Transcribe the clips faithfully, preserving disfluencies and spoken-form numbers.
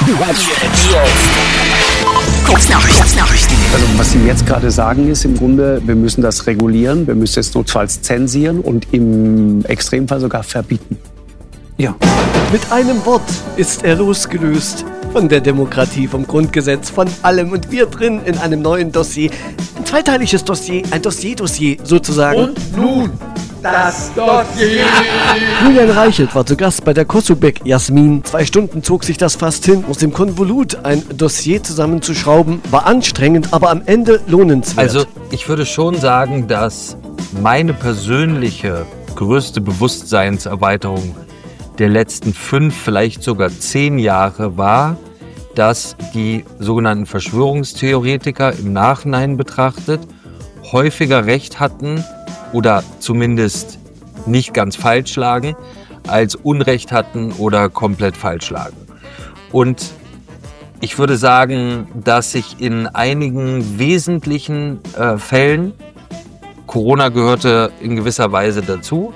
Also was Sie jetzt gerade sagen ist im Grunde, wir müssen das regulieren, wir müssen es notfalls zensieren und im Extremfall sogar verbieten. Ja. Mit einem Wort ist er losgelöst. Von der Demokratie, vom Grundgesetz, von allem. Und wir drin in einem neuen Dossier. Ein zweiteiliges Dossier, ein Dossier-Dossier sozusagen. Und nun das Dossier. Julian Reichelt war zu Gast bei der Kosubek Jasmin. Zwei Stunden zog sich das fast hin, aus dem Konvolut ein Dossier zusammenzuschrauben. War anstrengend, aber am Ende lohnenswert. Also ich würde schon sagen, dass meine persönliche größte Bewusstseinserweiterung der letzten fünf, vielleicht sogar zehn Jahre war, dass die sogenannten Verschwörungstheoretiker im Nachhinein betrachtet häufiger Recht hatten oder zumindest nicht ganz falsch lagen, als Unrecht hatten oder komplett falsch lagen. Und ich würde sagen, dass sich in einigen wesentlichen äh, Fällen, Corona gehörte in gewisser Weise dazu,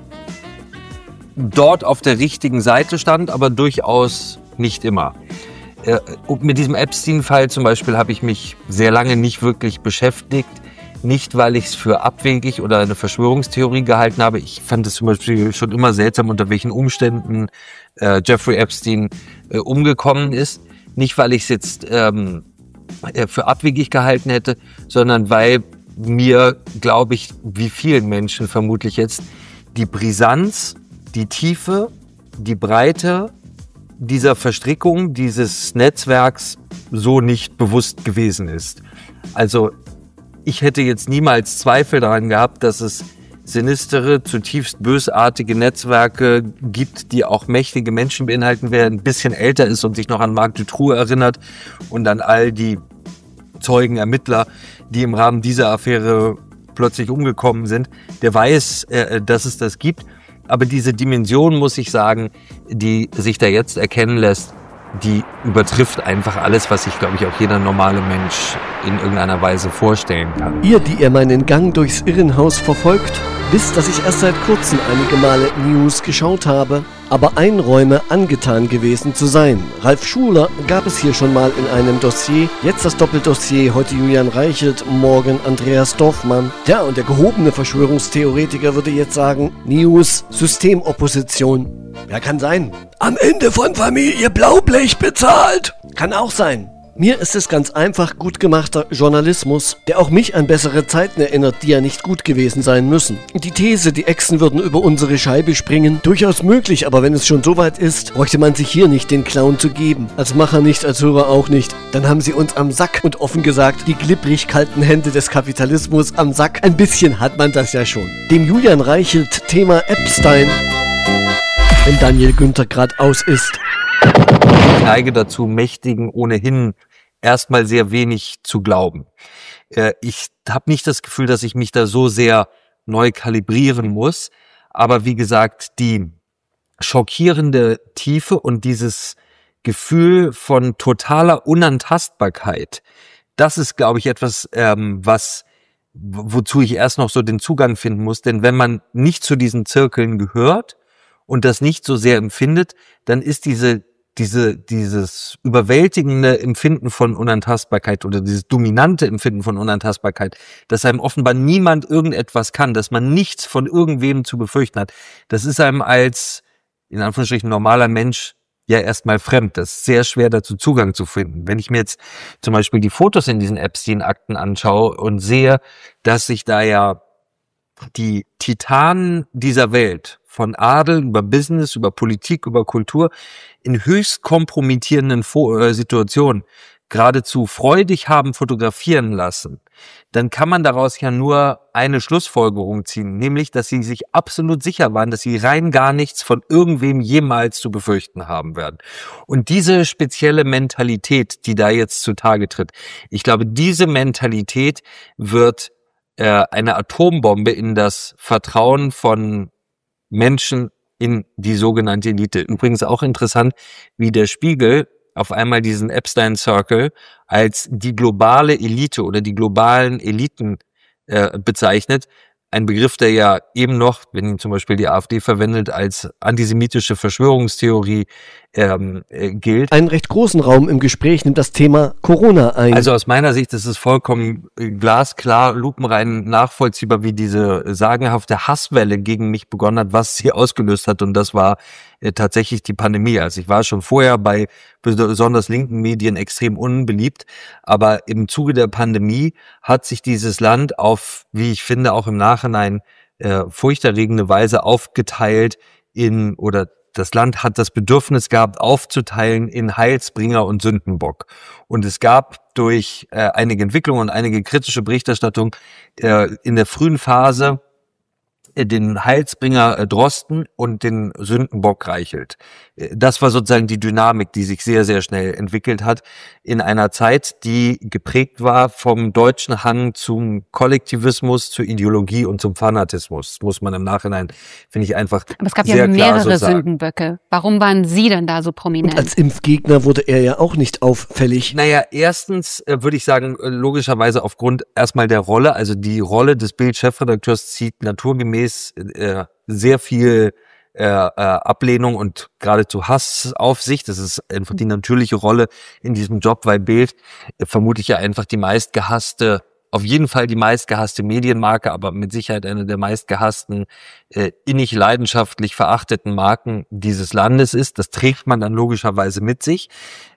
dort auf der richtigen Seite stand, aber durchaus nicht immer. Äh, mit diesem Epstein-Fall zum Beispiel habe ich mich sehr lange nicht wirklich beschäftigt. Nicht, weil ich es für abwegig oder eine Verschwörungstheorie gehalten habe. Ich fand es zum Beispiel schon immer seltsam, unter welchen Umständen äh, Jeffrey Epstein äh, umgekommen ist. Nicht, weil ich es jetzt ähm, äh, für abwegig gehalten hätte, sondern weil mir, glaube ich, wie vielen Menschen vermutlich jetzt, die Brisanz, die Tiefe, die Breite dieser Verstrickung, dieses Netzwerks so nicht bewusst gewesen ist. Also ich hätte jetzt niemals Zweifel daran gehabt, dass es sinistere, zutiefst bösartige Netzwerke gibt, die auch mächtige Menschen beinhalten, wer ein bisschen älter ist und sich noch an Marc Dutroux erinnert und an all die Zeugen, Ermittler, die im Rahmen dieser Affäre plötzlich umgekommen sind, der weiß, äh, dass es das gibt. Aber diese Dimension, muss ich sagen, die sich da jetzt erkennen lässt, die übertrifft einfach alles, was sich, glaube ich, auch jeder normale Mensch in irgendeiner Weise vorstellen kann. Ihr, die ihr meinen Gang durchs Irrenhaus verfolgt, wisst, dass ich erst seit kurzem einige Male News geschaut habe, aber einräume, angetan gewesen zu sein. Ralf Schuler gab es hier schon mal in einem Dossier, jetzt das Doppeldossier, heute Julian Reichelt, morgen Andreas Dorfmann. Ja, und der gehobene Verschwörungstheoretiker würde jetzt sagen, News, Systemopposition. Ja, kann sein. Am Ende von Familie Blaublech bezahlt. Kann auch sein. Mir ist es ganz einfach gut gemachter Journalismus, der auch mich an bessere Zeiten erinnert, die ja nicht gut gewesen sein müssen. Die These, die Echsen würden über unsere Scheibe springen, durchaus möglich, aber wenn es schon so weit ist, bräuchte man sich hier nicht den Clown zu geben. Als Macher nicht, als Hörer auch nicht. Dann haben sie uns am Sack und offen gesagt, die glibberig kalten Hände des Kapitalismus am Sack. Ein bisschen hat man das ja schon. Dem Julian Reichelt Thema Epstein, wenn Daniel Günther grad aus ist. Ich neige dazu, Mächtigen ohnehin erstmal sehr wenig zu glauben. Ich habe nicht das Gefühl, dass ich mich da so sehr neu kalibrieren muss. Aber wie gesagt, die schockierende Tiefe und dieses Gefühl von totaler Unantastbarkeit, das ist, glaube ich, etwas, ähm, was wozu ich erst noch so den Zugang finden muss. Denn wenn man nicht zu diesen Zirkeln gehört und das nicht so sehr empfindet, dann ist diese diese dieses überwältigende Empfinden von Unantastbarkeit oder dieses dominante Empfinden von Unantastbarkeit, dass einem offenbar niemand irgendetwas kann, dass man nichts von irgendwem zu befürchten hat, das ist einem als, in Anführungsstrichen, normaler Mensch ja erstmal fremd. Das ist sehr schwer, dazu Zugang zu finden. Wenn ich mir jetzt zum Beispiel die Fotos in diesen Epstein-Akten anschaue und sehe, dass sich da ja die Titanen dieser Welt, von Adel über Business, über Politik, über Kultur, in höchst kompromittierenden Situationen geradezu freudig haben fotografieren lassen, dann kann man daraus ja nur eine Schlussfolgerung ziehen, nämlich, dass sie sich absolut sicher waren, dass sie rein gar nichts von irgendwem jemals zu befürchten haben werden. Und diese spezielle Mentalität, die da jetzt zutage tritt, ich glaube, diese Mentalität wird äh, eine Atombombe in das Vertrauen von Menschen in die sogenannte Elite. Übrigens auch interessant, wie der Spiegel auf einmal diesen Epstein Circle als die globale Elite oder die globalen Eliten äh, bezeichnet. ein Begriff, der ja eben noch, wenn ihn zum Beispiel die AfD verwendet, als antisemitische Verschwörungstheorie ähm, äh, gilt. Einen recht großen Raum im Gespräch nimmt das Thema Corona ein. Also aus meiner Sicht ist es vollkommen glasklar, lupenrein nachvollziehbar, wie diese sagenhafte Hasswelle gegen mich begonnen hat, was sie ausgelöst hat. Und das war äh, tatsächlich die Pandemie. Also ich war schon vorher bei besonders linken Medien extrem unbeliebt, aber im Zuge der Pandemie hat sich dieses Land auf, wie ich finde, auch im Nachhinein äh, furchterregende Weise aufgeteilt in, oder das Land hat das Bedürfnis gehabt, aufzuteilen in Heilsbringer und Sündenbock. Und es gab durch äh, einige Entwicklungen und einige kritische Berichterstattung äh, in der frühen Phase äh, den Heilsbringer äh, Drosten und den Sündenbock Reichelt. Äh, das war sozusagen die Dynamik, die sich sehr, sehr schnell entwickelt hat in einer Zeit, die geprägt war vom deutschen Hang zum Kollektivismus, zur Ideologie und zum Fanatismus. Das muss man im Nachhinein, finde ich, einfach sehr klar so sagen. Aber es gab ja mehrere Sündenböcke. Warum waren Sie denn da so prominent? Und als Impfgegner wurde er ja auch nicht auffällig. Naja, erstens äh, würde ich sagen, äh, logischerweise aufgrund erstmal der Rolle, also die Rolle des Bild-Chefredakteurs zieht naturgemäß äh, sehr viel äh, äh, Ablehnung und geradezu Hass auf sich. Das ist einfach die natürliche Rolle in diesem Job, weil Bild äh, vermutlich ja einfach die meistgehasste, auf jeden Fall die meistgehasste Medienmarke, aber mit Sicherheit eine der meistgehassten, äh, innig leidenschaftlich verachteten Marken dieses Landes ist. Das trägt man dann logischerweise mit sich.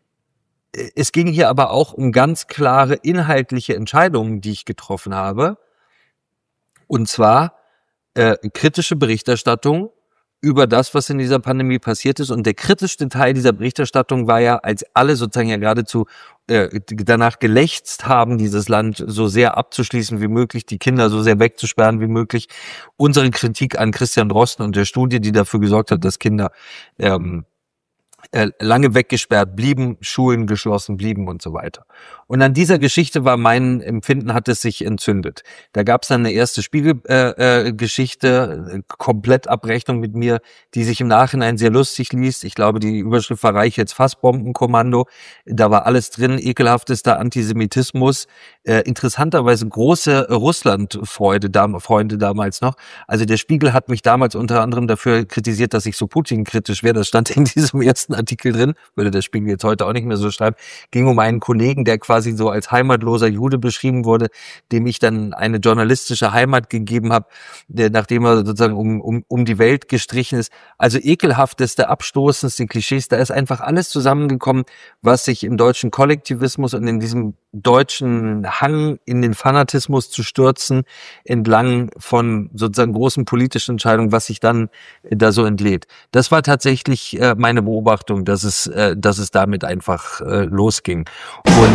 Es ging hier aber auch um ganz klare inhaltliche Entscheidungen, die ich getroffen habe. Und zwar äh, kritische Berichterstattung über das, was in dieser Pandemie passiert ist. Und der kritischste Teil dieser Berichterstattung war ja, als alle sozusagen ja geradezu äh, danach gelächzt haben, dieses Land so sehr abzuschließen wie möglich, die Kinder so sehr wegzusperren wie möglich, unsere Kritik an Christian Drosten und der Studie, die dafür gesorgt hat, dass Kinder ähm, lange weggesperrt blieben, Schulen geschlossen blieben und so weiter. Und an dieser Geschichte war mein Empfinden, hat es sich entzündet. Da gab es dann eine erste Spiegelgeschichte, äh, äh, Komplettabrechnung mit mir, die sich im Nachhinein sehr lustig liest. Ich glaube, die Überschrift war Reichels Fassbombenkommando. Da war alles drin, ekelhaftester Antisemitismus. Äh, interessanterweise große Russland-Freude, dam- Freunde damals noch. Also der Spiegel hat mich damals unter anderem dafür kritisiert, dass ich so Putin-kritisch wäre. Das stand in diesem ersten Artikel drin, würde der Spiegel jetzt heute auch nicht mehr so schreiben. Ging um einen Kollegen, der quasi so als heimatloser Jude beschrieben wurde, dem ich dann eine journalistische Heimat gegeben habe, der, nachdem er sozusagen um, um, um die Welt gestrichen ist. Also ekelhafteste, abstoßendste Klischees, da ist einfach alles zusammengekommen, was sich im deutschen Kollektivismus und in diesem deutschen Hang in den Fanatismus zu stürzen, entlang von sozusagen großen politischen Entscheidungen, was sich dann da so entlädt. Das war tatsächlich äh, meine Beobachtung, dass es, äh, dass es damit einfach äh, losging. Und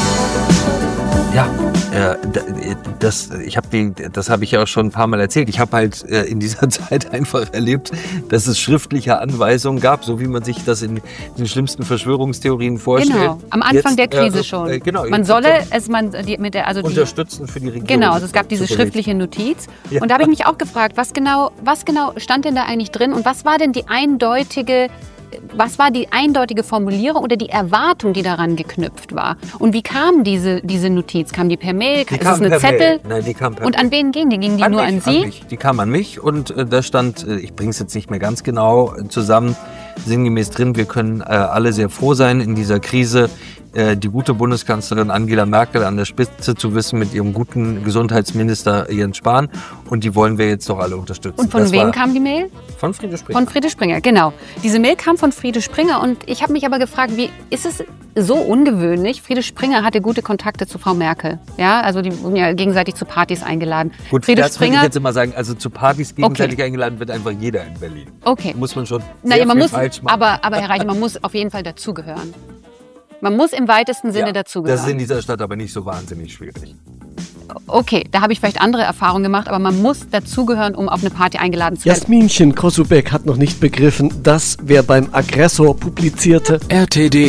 ja, äh, das, ich habe die, das habe ich ja auch schon ein paar Mal erzählt. Ich habe halt äh, in dieser Zeit einfach erlebt, dass es schriftliche Anweisungen gab, so wie man sich das in den schlimmsten Verschwörungstheorien vorstellt. Genau, am Anfang jetzt, der Krise äh, schon. Äh, genau, man solle es, man die, mit der, also die, unterstützen für die Regierung. Genau, also es gab diese schriftliche Notiz. Ja. Und da habe ich mich auch gefragt, was genau, was genau stand denn da eigentlich drin und was war denn die eindeutige Was war die eindeutige Formulierung oder die Erwartung, die daran geknüpft war? Und wie kam diese, diese Notiz? Kam die per Mail? Die ist kam es eine per Zettel? Mail. Nein, die kam per und an wen ging die? Ging die an nur mich, an Sie? An mich. Die kam an mich und äh, da stand, äh, ich bringe es jetzt nicht mehr ganz genau äh, zusammen, sinngemäß drin, wir können äh, alle sehr froh sein in dieser Krise, äh, die gute Bundeskanzlerin Angela Merkel an der Spitze zu wissen mit ihrem guten Gesundheitsminister Jens Spahn und die wollen wir jetzt doch alle unterstützen. Und von das wem kam die Mail? Von Friede Springer. Von Friede Springer, genau. Diese Mail kam von Friede Springer und ich habe mich aber gefragt, wie ist es so ungewöhnlich? Friede Springer hatte gute Kontakte zu Frau Merkel. Ja, also die wurden ja gegenseitig zu Partys eingeladen. Gut, Friede das Springer, würde ich jetzt immer sagen, also zu Partys gegenseitig Okay. eingeladen wird einfach jeder in Berlin. Okay. Muss man schon naja, sehr man viel muss, falsch machen. aber, aber Herr Reiche, man muss auf jeden Fall dazugehören. Man muss im weitesten Sinne ja, dazugehören. das ist in dieser Stadt aber nicht so wahnsinnig schwierig. Okay, da habe ich vielleicht andere Erfahrungen gemacht, aber man muss dazugehören, um auf eine Party eingeladen zu werden. Jasminchen Kosubek hat noch nicht begriffen, dass wer beim Aggressor publizierte R T D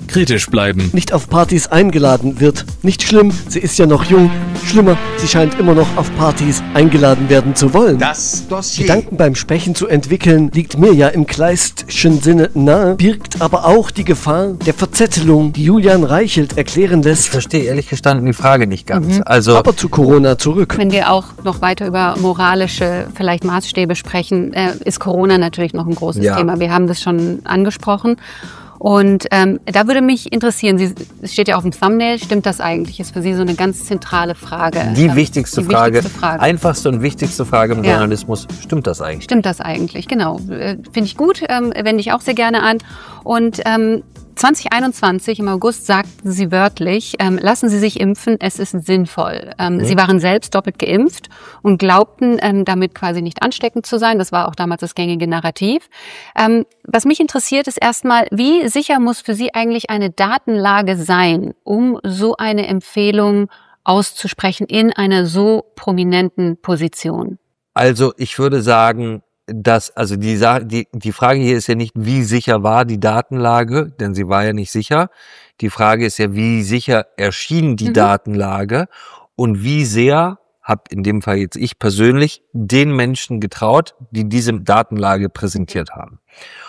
kritisch bleiben. Nicht auf Partys eingeladen wird. Nicht schlimm, sie ist ja noch jung. Schlimmer, sie scheint immer noch auf Partys eingeladen werden zu wollen. Das Dossier. Gedanken beim Sprechen zu entwickeln, liegt mir ja im Kleistschen Sinne nahe, birgt aber auch die Gefahr der Verzettelung, die Julian Reichelt erklären lässt. Ich verstehe ehrlich gestanden die Frage nicht ganz. Mhm. Also, aber zu Corona zurück. Wenn wir auch noch weiter über moralische vielleicht Maßstäbe sprechen, äh, ist Corona natürlich noch ein großes ja. Thema. Wir haben das schon angesprochen. Und ähm, da würde mich interessieren, Sie, es steht ja auf dem Thumbnail, stimmt das eigentlich? Ist für Sie so eine ganz zentrale Frage. Die, ähm, wichtigste, die Frage, wichtigste Frage, einfachste und wichtigste Frage im ja. Journalismus, stimmt das eigentlich? Stimmt das eigentlich, genau. Finde ich gut, ähm, wende ich auch sehr gerne an. Und ähm, zwanzig einundzwanzig im August sagten Sie wörtlich, ähm, lassen Sie sich impfen, es ist sinnvoll. Ähm, mhm. Sie waren selbst doppelt geimpft und glaubten, ähm, damit quasi nicht ansteckend zu sein. Das war auch damals das gängige Narrativ. Ähm, was mich interessiert, ist erstmal, wie sicher muss für Sie eigentlich eine Datenlage sein, um so eine Empfehlung auszusprechen in einer so prominenten Position? Also ich würde sagen, dass, also die, die, die Frage hier ist ja nicht, wie sicher war die Datenlage, denn sie war ja nicht sicher. Die Frage ist ja, wie sicher erschien die mhm. Datenlage und wie sehr habe in dem Fall jetzt ich persönlich den Menschen getraut, die diese Datenlage präsentiert haben.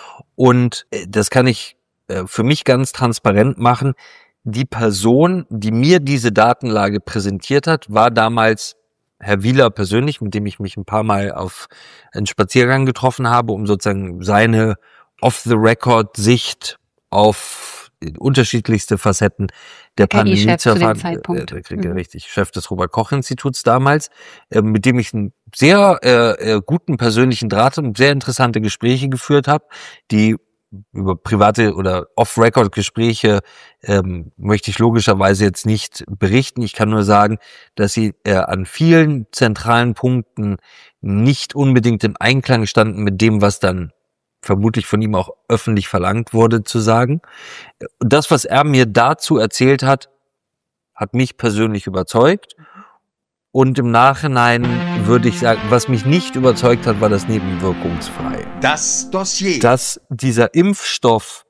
Und das kann ich für mich ganz transparent machen. Die Person, die mir diese Datenlage präsentiert hat, war damals Herr Wieler persönlich, mit dem ich mich ein paar Mal auf einen Spaziergang getroffen habe, um sozusagen seine Off-the-Record-Sicht auf unterschiedlichste Facetten der Pandemie zu erfahren. Äh, mhm. Richtig, Chef des Robert-Koch-Instituts damals, äh, mit dem ich einen sehr äh, guten persönlichen Draht und sehr interessante Gespräche geführt habe, die über private oder Off-Record-Gespräche ähm, möchte ich logischerweise jetzt nicht berichten. Ich kann nur sagen, dass sie äh, an vielen zentralen Punkten nicht unbedingt im Einklang standen mit dem, was dann vermutlich von ihm auch öffentlich verlangt wurde zu sagen. Das, was er mir dazu erzählt hat, hat mich persönlich überzeugt. Und im Nachhinein würde ich sagen, was mich nicht überzeugt hat, war das nebenwirkungsfrei. Das Dossier. Dass dieser Impfstoff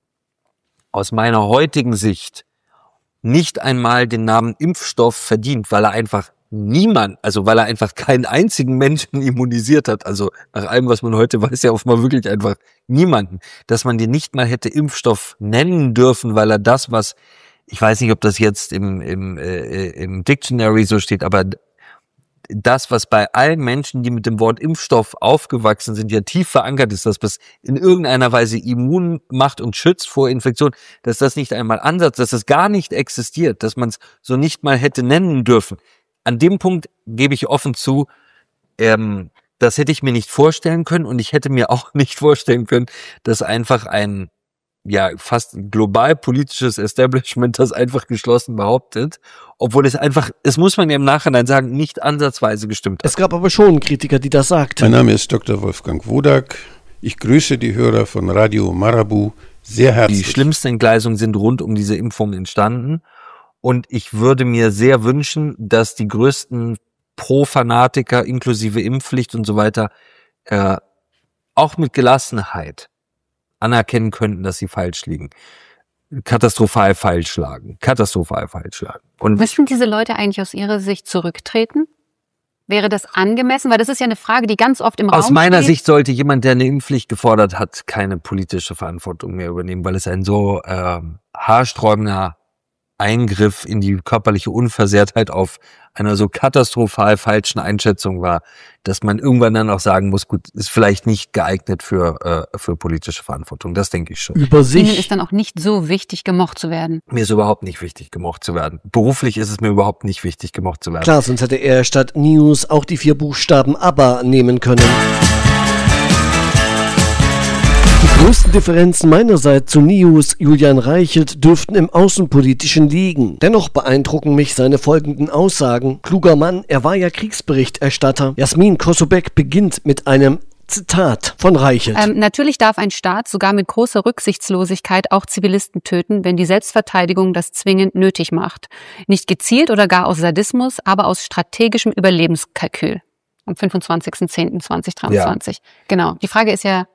aus meiner heutigen Sicht nicht einmal den Namen Impfstoff verdient, weil er einfach niemand, also weil er einfach keinen einzigen Menschen immunisiert hat. Also nach allem, was man heute weiß, ja offenbar wirklich einfach niemanden. Dass man den nicht mal hätte Impfstoff nennen dürfen, weil er das, was ich weiß nicht, ob das jetzt im, im, äh, im Dictionary so steht, aber das, was bei allen Menschen, die mit dem Wort Impfstoff aufgewachsen sind, ja tief verankert ist, dass das in irgendeiner Weise immun macht und schützt vor Infektion, dass das nicht einmal Ansatz, dass das gar nicht existiert, dass man es so nicht mal hätte nennen dürfen. An dem Punkt gebe ich offen zu, ähm, das hätte ich mir nicht vorstellen können und ich hätte mir auch nicht vorstellen können, dass einfach ein ja fast global politisches Establishment das einfach geschlossen behauptet, obwohl es einfach, es muss man ja im Nachhinein sagen, nicht ansatzweise gestimmt hat. Es gab aber schon Kritiker, die das sagten. Mein Name ist Doktor Wolfgang Wodak. Ich grüße die Hörer von Radio Marabu sehr herzlich. Die schlimmsten Entgleisungen sind rund um diese Impfung entstanden und ich würde mir sehr wünschen, dass die größten Pro-Fanatiker inklusive Impfpflicht und so weiter äh, auch mit Gelassenheit anerkennen könnten, dass sie falsch liegen. Katastrophal falsch lagen. Katastrophal falsch lagen. Und müssen diese Leute eigentlich aus Ihrer Sicht zurücktreten? Wäre das angemessen? Weil das ist ja eine Frage, die ganz oft im Raum steht. Aus meiner Sicht sollte jemand, der eine Impfpflicht gefordert hat, keine politische Verantwortung mehr übernehmen, weil es ein so äh, haarsträubender Eingriff in die körperliche Unversehrtheit auf einer so katastrophal falschen Einschätzung war, dass man irgendwann dann auch sagen muss, gut, ist vielleicht nicht geeignet für äh, für politische Verantwortung. Das denke ich schon. Über sich. Ihnen ist dann auch nicht so wichtig, gemocht zu werden. Mir ist überhaupt nicht wichtig, gemocht zu werden. Beruflich ist es mir überhaupt nicht wichtig, gemocht zu werden. Klar, sonst hätte er statt News auch die vier Buchstaben ABBA nehmen können. Die größten Differenzen meinerseits zu News Julian Reichelt dürften im Außenpolitischen liegen. Dennoch beeindrucken mich seine folgenden Aussagen. Kluger Mann, er war ja Kriegsberichterstatter. Jasmin Kossobek beginnt mit einem Zitat von Reichelt. Ähm, natürlich darf ein Staat sogar mit großer Rücksichtslosigkeit auch Zivilisten töten, wenn die Selbstverteidigung das zwingend nötig macht. Nicht gezielt oder gar aus Sadismus, aber aus strategischem Überlebenskalkül. Am fünfundzwanzigsten zehnten zweitausenddreiundzwanzig. Ja. Genau. Die Frage ist ja,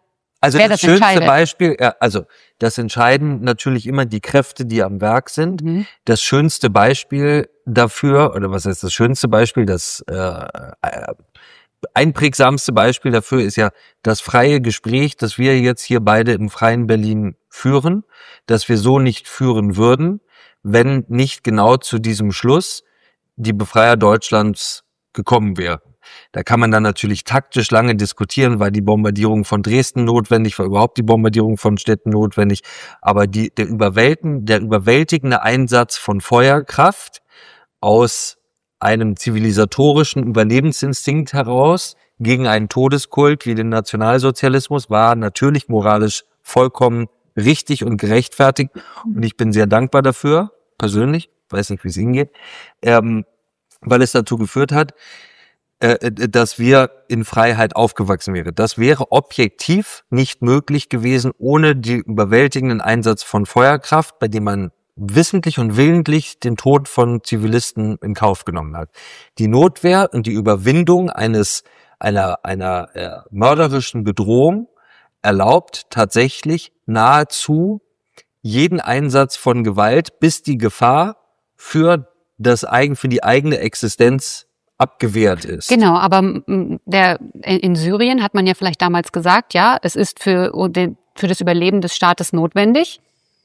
Also wer das, das schönste entscheidet. Beispiel, ja, also das entscheiden natürlich immer die Kräfte, die am Werk sind. Mhm. Das schönste Beispiel dafür, oder was heißt das schönste Beispiel, das äh, äh, einprägsamste Beispiel dafür ist ja das freie Gespräch, das wir jetzt hier beide im freien Berlin führen, das wir so nicht führen würden, wenn nicht genau zu diesem Schluss die Befreier Deutschlands gekommen wären. Da kann man dann natürlich taktisch lange diskutieren, war die Bombardierung von Dresden notwendig, war überhaupt die Bombardierung von Städten notwendig, aber die, der, überwältigen, der überwältigende Einsatz von Feuerkraft aus einem zivilisatorischen Überlebensinstinkt heraus gegen einen Todeskult wie den Nationalsozialismus war natürlich moralisch vollkommen richtig und gerechtfertigt. Und ich bin sehr dankbar dafür, persönlich, weiß nicht, wie es Ihnen geht, ähm, weil es dazu geführt hat, äh, dass wir in Freiheit aufgewachsen wären. Das wäre objektiv nicht möglich gewesen ohne den überwältigenden Einsatz von Feuerkraft, bei dem man wissentlich und willentlich den Tod von Zivilisten in Kauf genommen hat. Die Notwehr und die Überwindung eines einer einer äh, mörderischen Bedrohung erlaubt tatsächlich nahezu jeden Einsatz von Gewalt, bis die Gefahr für das eigen für die eigene Existenz abgewehrt ist. Genau, aber m, der in Syrien hat man ja vielleicht damals gesagt, ja, es ist für den, für das Überleben des Staates notwendig.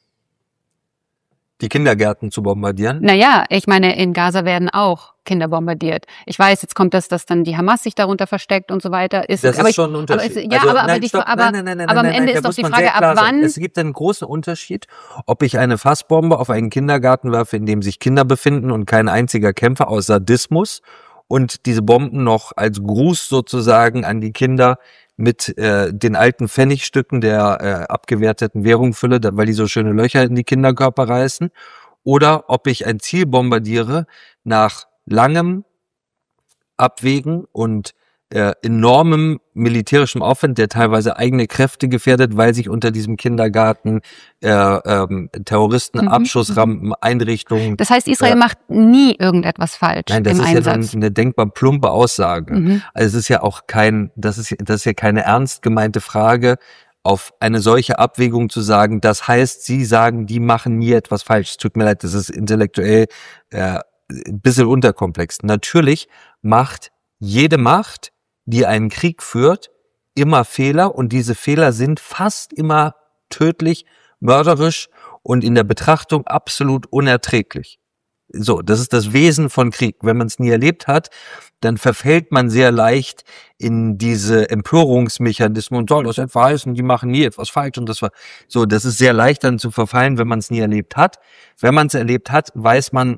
Die Kindergärten zu bombardieren? Naja, ich meine, in Gaza werden auch Kinder bombardiert. Ich weiß, jetzt kommt das, dass dann die Hamas sich darunter versteckt und so weiter. Ist, das aber ist ich, schon ein Unterschied. Aber es, ja, also, aber, aber, nein, die, stopp, aber, nein, nein, nein, aber am nein, Ende nein, ist doch die man Frage, sehr klar ab sein. wann... Es gibt einen großen Unterschied, ob ich eine Fassbombe auf einen Kindergarten werfe, in dem sich Kinder befinden und kein einziger Kämpfer aus Sadismus und diese Bomben noch als Gruß sozusagen an die Kinder mit äh, den alten Pfennigstücken der äh, abgewerteten Währung fülle, weil die so schöne Löcher in die Kinderkörper reißen. Oder ob ich ein Ziel bombardiere nach langem Abwägen und äh, enormem militärischem Aufwand, der teilweise eigene Kräfte gefährdet, weil sich unter diesem Kindergarten äh, ähm, Terroristen, Mhm. Abschussrampen, Einrichtungen... Das heißt, Israel äh, macht nie irgendetwas falsch Nein, das im ist Einsatz. ja dann eine denkbar plumpe Aussage. Mhm. Also es ist ja auch kein, das ist, das ist ja keine ernst gemeinte Frage, auf eine solche Abwägung zu sagen, das heißt, Sie sagen, die machen nie etwas falsch. Es tut mir leid, das ist intellektuell äh, ein bisschen unterkomplex. Natürlich macht jede Macht, die einen Krieg führt, immer Fehler und diese Fehler sind fast immer tödlich, mörderisch und in der Betrachtung absolut unerträglich. So, das ist das Wesen von Krieg. Wenn man es nie erlebt hat, dann verfällt man sehr leicht in diese Empörungsmechanismen und soll das etwa heißen, die machen nie etwas falsch und das war so, das ist sehr leicht dann zu verfallen, wenn man es nie erlebt hat. Wenn man es erlebt hat, weiß man,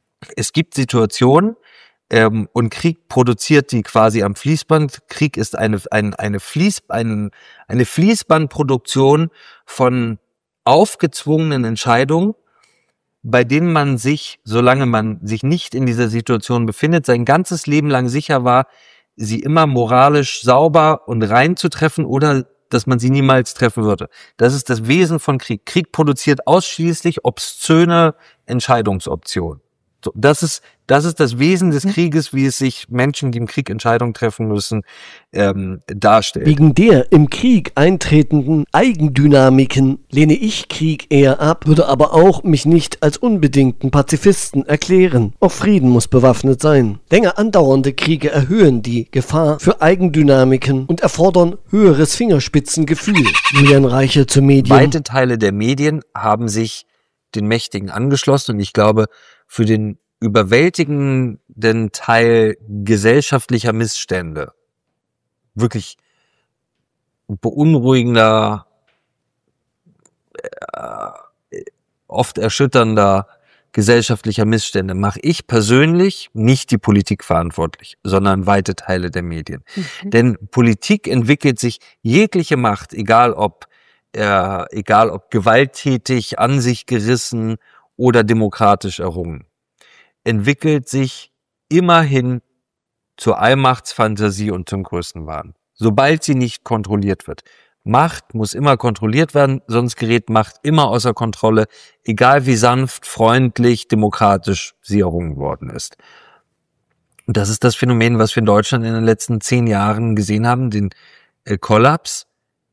es gibt Situationen ähm, und Krieg produziert die quasi am Fließband. Krieg ist eine eine eine Fließ eine, eine Fließbandproduktion von aufgezwungenen Entscheidungen, bei denen man sich, solange man sich nicht in dieser Situation befindet, sein ganzes Leben lang sicher war, sie immer moralisch sauber und rein zu treffen oder dass man sie niemals treffen würde. Das ist das Wesen von Krieg. Krieg produziert ausschließlich obszöne Entscheidungsoptionen. So, das ist das ist das Wesen des Krieges, wie es sich Menschen, die im Krieg Entscheidungen treffen müssen, ähm, darstellt. Wegen der im Krieg eintretenden Eigendynamiken lehne ich Krieg eher ab, würde aber auch mich nicht als unbedingten Pazifisten erklären. Auch Frieden muss bewaffnet sein. Länger andauernde Kriege erhöhen die Gefahr für Eigendynamiken und erfordern höheres Fingerspitzengefühl. Julian Reiche zu Medien. Weite Teile der Medien haben sich den Mächtigen angeschlossen und ich glaube, für den überwältigenden Teil gesellschaftlicher Missstände, wirklich beunruhigender, äh, oft erschütternder gesellschaftlicher Missstände, mache ich persönlich nicht die Politik verantwortlich, sondern weite Teile der Medien. Mhm. Denn Politik entwickelt sich jegliche Macht, egal ob äh, egal ob gewalttätig, an sich gerissen oder demokratisch errungen, entwickelt sich immerhin zur Allmachtsfantasie und zum Größenwahn. Sobald sie nicht kontrolliert wird. Macht muss immer kontrolliert werden, sonst gerät Macht immer außer Kontrolle, egal wie sanft, freundlich, demokratisch sie errungen worden ist. Und das ist das Phänomen, was wir in Deutschland in den letzten zehn Jahren gesehen haben, den äh, Kollaps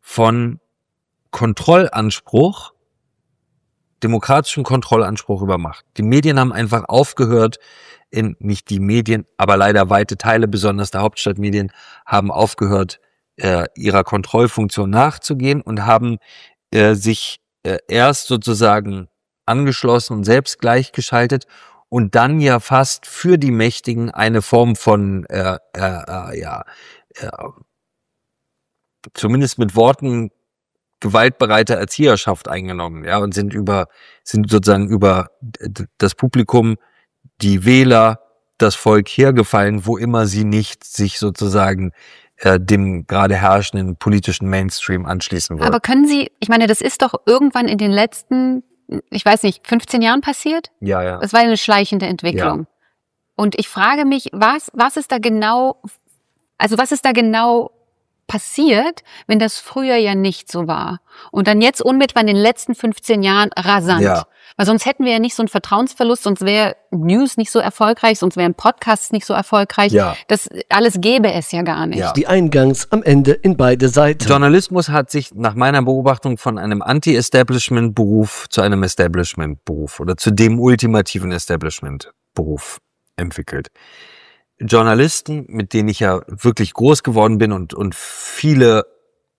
von Kontrollanspruch, demokratischen Kontrollanspruch über Macht. Die Medien haben einfach aufgehört, in, nicht die Medien, aber leider weite Teile, besonders der Hauptstadtmedien, haben aufgehört, äh, ihrer Kontrollfunktion nachzugehen und haben äh, sich äh, erst sozusagen angeschlossen und selbst gleichgeschaltet und dann ja fast für die Mächtigen eine Form von, äh, äh, äh, ja, äh, zumindest mit Worten, gewaltbereiter Erzieherschaft eingenommen, ja, und sind über, sind sozusagen über das Publikum, die Wähler, das Volk hergefallen, wo immer sie nicht sich sozusagen äh, dem gerade herrschenden politischen Mainstream anschließen wollen. Aber können Sie, ich meine, das ist doch irgendwann in den letzten, ich weiß nicht, fünfzehn Jahren passiert? Ja, ja. Es war eine schleichende Entwicklung. Ja. Und ich frage mich, was, was ist da genau, also was ist da genau passiert, wenn das früher ja nicht so war? Und dann jetzt unmittelbar in den letzten fünfzehn Jahren rasant. Ja. Weil sonst hätten wir ja nicht so einen Vertrauensverlust, sonst wäre News nicht so erfolgreich, sonst wären Podcasts nicht so erfolgreich. Ja. Das alles gäbe es ja gar nicht. Ja. Die Eingangs am Ende in beide Seiten. Journalismus hat sich nach meiner Beobachtung von einem Anti-Establishment-Beruf zu einem Establishment-Beruf oder zu dem ultimativen Establishment-Beruf entwickelt. Journalisten, mit denen ich ja wirklich groß geworden bin und, und viele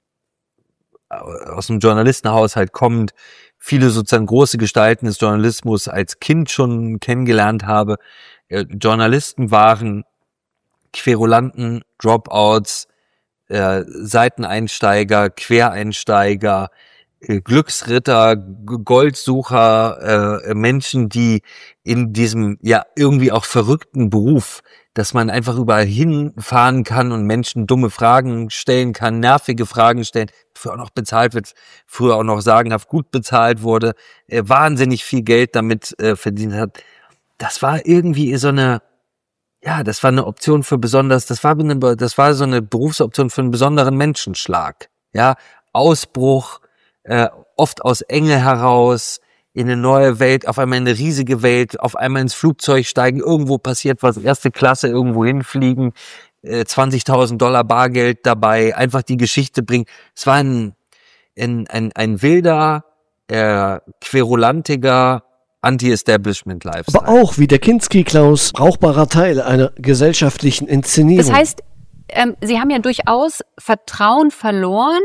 aus dem Journalistenhaushalt kommend, viele sozusagen große Gestalten des Journalismus als Kind schon kennengelernt habe. Äh, Journalisten waren Querulanten, Dropouts, äh, Seiteneinsteiger, Quereinsteiger, äh, Glücksritter, Goldsucher, äh, Menschen, die in diesem ja irgendwie auch verrückten Beruf, dass man einfach überall hinfahren kann und Menschen dumme Fragen stellen kann, nervige Fragen stellen, dafür auch noch bezahlt wird, früher auch noch sagenhaft gut bezahlt wurde, äh, wahnsinnig viel Geld damit äh, verdient hat. Das war irgendwie so eine, ja, das war eine Option für besonders, das war eine, das war so eine Berufsoption für einen besonderen Menschenschlag. Ja, Ausbruch, äh, oft aus Enge heraus, in eine neue Welt, auf einmal in eine riesige Welt, auf einmal ins Flugzeug steigen, irgendwo passiert was, erste Klasse irgendwo hinfliegen, äh, zwanzigtausend Dollar Bargeld dabei, einfach die Geschichte bringen. Es war ein, ein, ein, ein wilder, äh, querulantiger Anti-Establishment-Lifestyle. Aber auch, wie der Kinski-Klaus, brauchbarer Teil einer gesellschaftlichen Inszenierung. Das heißt, ähm, Sie haben ja durchaus Vertrauen verloren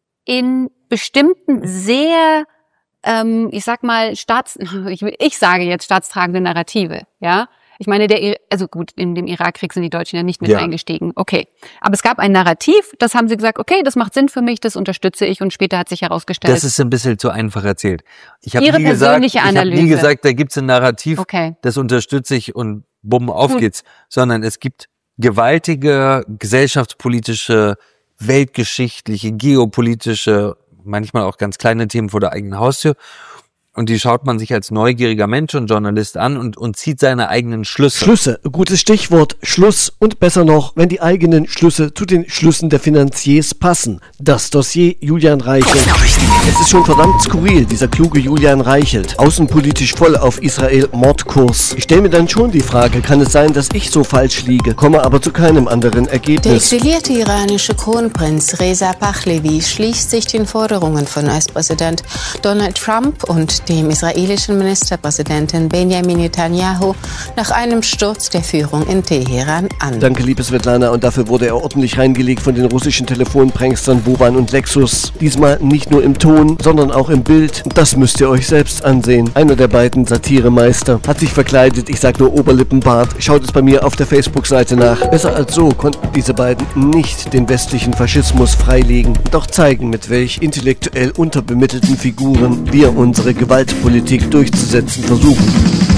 in bestimmten sehr Ähm, ich sag mal, Staats, ich, ich sage jetzt staatstragende Narrative, ja. Ich meine, der, also gut, in dem Irakkrieg sind die Deutschen ja nicht mit ja. eingestiegen, okay. Aber es gab ein Narrativ, das haben sie gesagt, okay, das macht Sinn für mich, das unterstütze ich und später hat sich herausgestellt. Das ist ein bisschen zu einfach erzählt. Ich habe Ihre nie persönliche gesagt, Analyse. Ich habe nie gesagt, da gibt's ein Narrativ, okay. das unterstütze ich und bumm, auf gut. geht's. Sondern es gibt gewaltige gesellschaftspolitische, weltgeschichtliche, geopolitische, manchmal auch ganz kleine Themen vor der eigenen Haustür. Und die schaut man sich als neugieriger Mensch und Journalist an und, und zieht seine eigenen Schlüsse. Schlüsse, gutes Stichwort, Schluss und besser noch, wenn die eigenen Schlüsse zu den Schlüssen der Finanziers passen. Das Dossier Julian Reichelt. Es ist schon verdammt skurril, dieser kluge Julian Reichelt. Außenpolitisch voll auf Israel-Mordkurs. Ich stelle mir dann schon die Frage, kann es sein, dass ich so falsch liege, komme aber zu keinem anderen Ergebnis. Der exilierte iranische Kronprinz Reza Pahlavi schließt sich den Forderungen von U S-Präsident Donald Trump und dem israelischen Ministerpräsidenten Benjamin Netanyahu nach einem Sturz der Führung in Teheran an. Danke, liebe Svetlana, und dafür wurde er ordentlich reingelegt von den russischen Telefonprankstern Boban und Lexus. Diesmal nicht nur im Ton, sondern auch im Bild. Das müsst ihr euch selbst ansehen. Einer der beiden Satiremeister hat sich verkleidet, ich sag nur Oberlippenbart. Schaut es bei mir auf der Facebook-Seite nach. Besser als so konnten diese beiden nicht den westlichen Faschismus freilegen und auch zeigen, mit welch intellektuell unterbemittelten Figuren wir unsere Gewalt Politik durchzusetzen versuchen.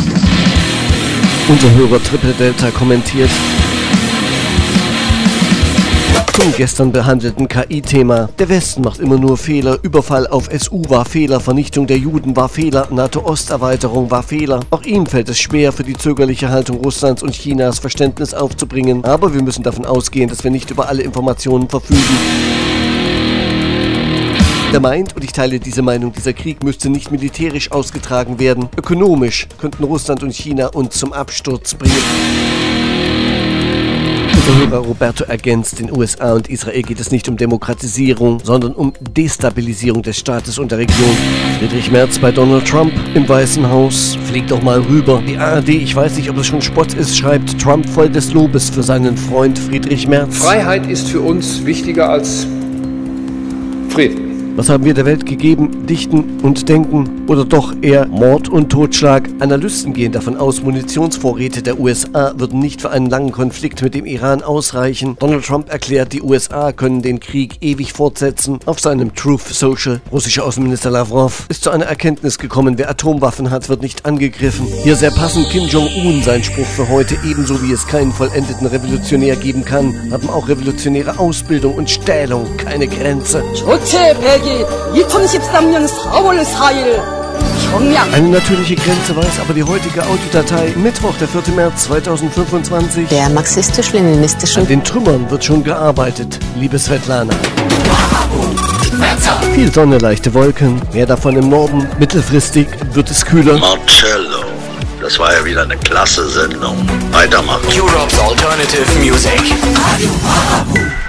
Unser Hörer Triple Delta kommentiert zum gestern behandelten K I-Thema. Der Westen macht immer nur Fehler. Überfall auf S U war Fehler. Vernichtung der Juden war Fehler. NATO-Osterweiterung war Fehler. Auch ihm fällt es schwer, für die zögerliche Haltung Russlands und Chinas Verständnis aufzubringen. Aber wir müssen davon ausgehen, dass wir nicht über alle Informationen verfügen. Der meint, und ich teile diese Meinung, dieser Krieg müsste nicht militärisch ausgetragen werden. Ökonomisch könnten Russland und China uns zum Absturz bringen. Unser Unser Hörer Roberto ergänzt, in U S A und Israel geht es nicht um Demokratisierung, sondern um Destabilisierung des Staates und der Region. Friedrich Merz bei Donald Trump im Weißen Haus. Fliegt doch mal rüber. Die A R D, ich weiß nicht, ob das schon Spott ist, schreibt Trump voll des Lobes für seinen Freund Friedrich Merz. Freiheit ist für uns wichtiger als Frieden. Was haben wir der Welt gegeben? Dichten und Denken oder doch eher Mord und Totschlag? Analysten gehen davon aus, Munitionsvorräte der U S A würden nicht für einen langen Konflikt mit dem Iran ausreichen. Donald Trump erklärt, die U S A können den Krieg ewig fortsetzen. Auf seinem Truth Social, russischer Außenminister Lavrov, ist zu einer Erkenntnis gekommen, wer Atomwaffen hat, wird nicht angegriffen. Hier sehr passend Kim Jong-un, sein Spruch für heute, ebenso wie es keinen vollendeten Revolutionär geben kann, haben auch revolutionäre Ausbildung und Stählung keine Grenze. 이천십삼 년 사월 사일 평양. Eine natürliche Grenze weiß aber die heutige Audiodatei Mittwoch, der vierte März zweitausendfünfundzwanzig. Der marxistisch-leninistischen. An den Trümmern wird schon gearbeitet, liebe Svetlana. Viel Sonne, leichte Wolken, mehr davon im Norden. Mittelfristig wird es kühler. Marcello, das war ja wieder eine klasse Sendung. Weitermachen. Europe's Alternative Music. Radio Marabu.